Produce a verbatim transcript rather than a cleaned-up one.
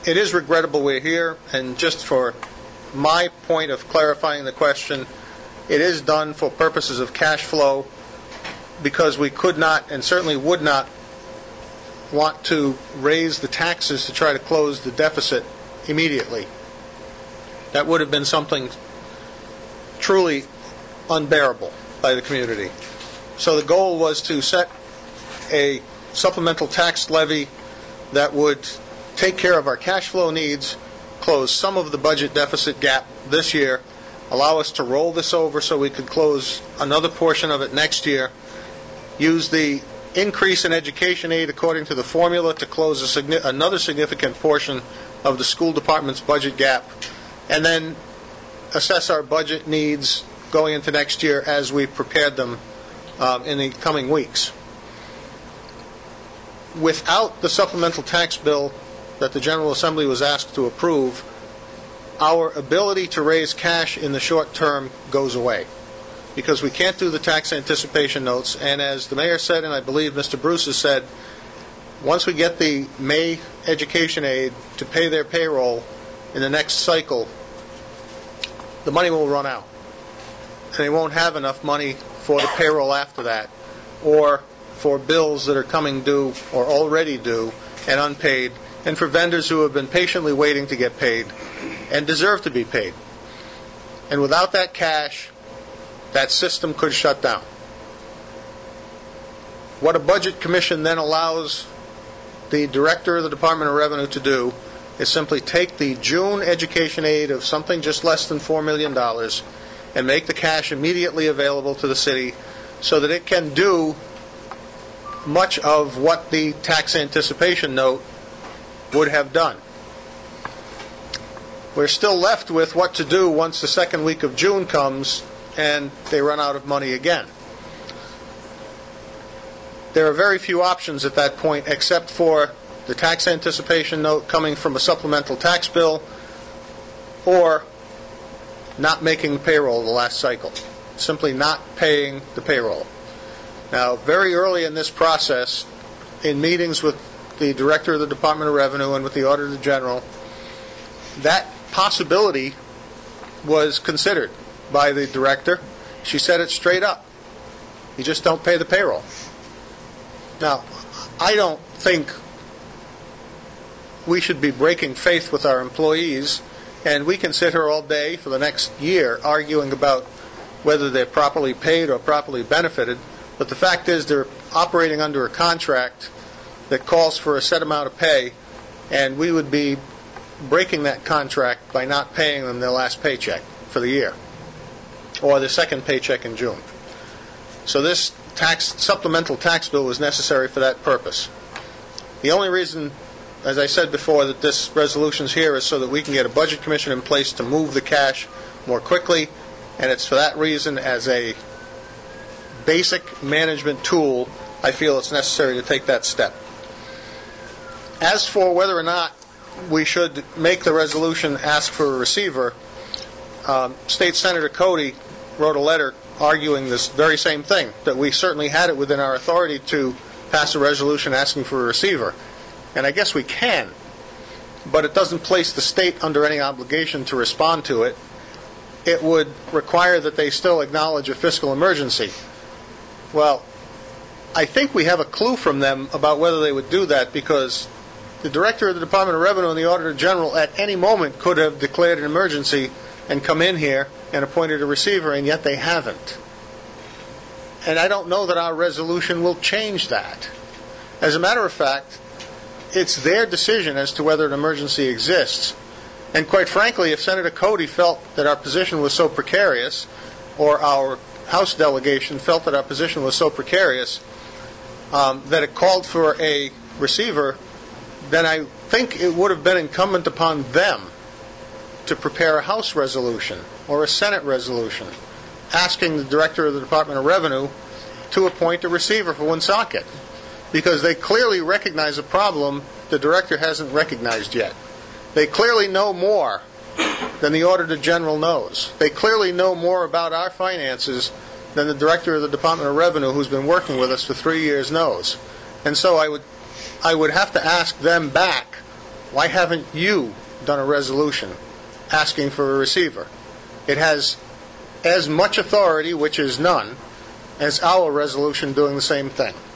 it is regrettable we're here, and just for my point of clarifying the question, it is done for purposes of cash flow because we could not and certainly would not want to raise the taxes to try to close the deficit immediately. That would have been something truly unbearable by the community. So the goal was to set a supplemental tax levy that would take care of our cash flow needs, close some of the budget deficit gap this year, allow us to roll this over so we could close another portion of it next year, use the increase in education aid according to the formula to close a signi- another significant portion of the school department's budget gap, and then assess our budget needs going into next year as we prepared them um, in the coming weeks. Without the supplemental tax bill that the General Assembly was asked to approve, our ability to raise cash in the short term goes away because we can't do the tax anticipation notes, and as the Mayor said, and I believe Mister Bruce has said, once we get the May education aid to pay their payroll in the next cycle, the money will run out. And they won't have enough money for the payroll after that, or for bills that are coming due or already due and unpaid, and for vendors who have been patiently waiting to get paid and deserve to be paid. And without that cash, that system could shut down. What a budget commission then allows the director of the Department of Revenue to do is simply take the June education aid of something just less than four million dollars and make the cash immediately available to the city so that it can do much of what the tax anticipation note would have done. We're still left with what to do once the second week of June comes and they run out of money again. There are very few options at that point except for the tax anticipation note coming from a supplemental tax bill or not making payroll the last cycle, simply not paying the payroll. Now, very early in this process, in meetings with the Director of the Department of Revenue and with the Auditor General, that possibility was considered by the Director. She said it straight up. You just don't pay the payroll. Now, I don't think we should be breaking faith with our employees, and we can sit here all day for the next year arguing about whether they're properly paid or properly benefited, but the fact is they're operating under a contract that calls for a set amount of pay, and we would be breaking that contract by not paying them their last paycheck for the year, or their second paycheck in June. So this tax supplemental tax bill was necessary for that purpose. The only reason, as I said before, that this resolution is here is so that we can get a budget commission in place to move the cash more quickly, and it's for that reason, as a basic management tool, I feel it's necessary to take that step. As for whether or not we should make the resolution ask for a receiver, um, State Senator Cody wrote a letter arguing this very same thing, that we certainly had it within our authority to pass a resolution asking for a receiver. And I guess we can, but it doesn't place the state under any obligation to respond to it. It would require that they still acknowledge a fiscal emergency. Well, I think we have a clue from them about whether they would do that, because the Director of the Department of Revenue and the Auditor General at any moment could have declared an emergency and come in here and appointed a receiver, and yet they haven't. And I don't know that our resolution will change that. As a matter of fact, it's their decision as to whether an emergency exists. And quite frankly, if Senator Cody felt that our position was so precarious, or our House delegation felt that our position was so precarious um, that it called for a receiver, then I think it would have been incumbent upon them to prepare a House resolution or a Senate resolution asking the Director of the Department of Revenue to appoint a receiver for Woonsocket, because they clearly recognize a problem the Director hasn't recognized yet. They clearly know more than the Auditor General knows. They clearly know more about our finances than the Director of the Department of Revenue, who's been working with us for three years, knows. And so I would I would have to ask them back Why haven't you done a resolution asking for a receiver? It has as much authority, which is none, as our resolution doing the same thing.